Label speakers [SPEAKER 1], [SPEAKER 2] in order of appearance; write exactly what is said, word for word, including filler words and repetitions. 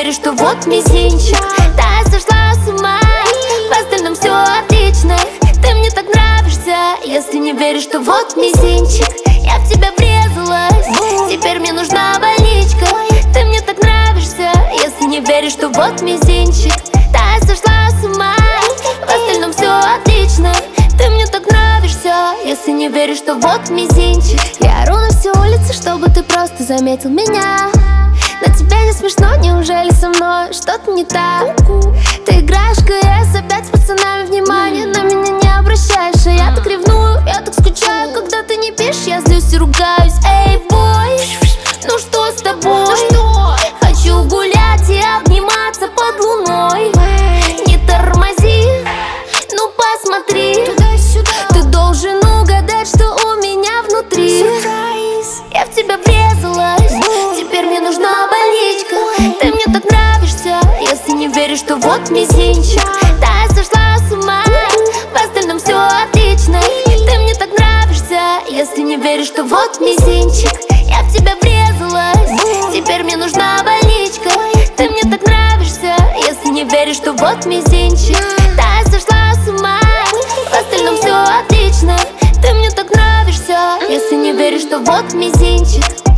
[SPEAKER 1] веришь, что вот мизинчик. Да, я сошла с ума, в остальном все отлично. Ты мне так нравишься, если не веришь, что вот мизинчик. Я в тебя врезалась, теперь мне нужна больничка. Ты мне так нравишься, если не веришь, что вот мизинчик. Да, я сошла с ума, в остальном все отлично. Ты мне так нравишься, если не веришь, что вот мизинчик.
[SPEAKER 2] Я ору на всю улицу, чтобы ты просто заметил меня. Но тебе не смешно, неужели со мной что-то не так? Ты играешь в КС опять с пацанами, внимание на меня не обращаешь. А я так ревную, я так скучаю, когда ты не пишешь, я злюсь и ругаюсь. Эй, бой, ну что с тобой? Ну что? Хочу гулять и обниматься под луной. Не тормози, ну посмотри. Ты должен угадать, что у меня внутри. Я в тебя врезалась, теперь мне нужна больничка. Ты мне так нравишься, если не веришь, что вот мизинчик. Да, я сошла с ума, в остальном все отлично. Ты мне так нравишься, если не веришь, что вот мизинчик. Я в тебя врезалась, теперь мне нужна больничка. Ты мне так нравишься, если не веришь, что вот мизинчик. Да, я сошла с ума, в остальном все отлично. Ты мне так нравишься, если не веришь, что вот мизинчик.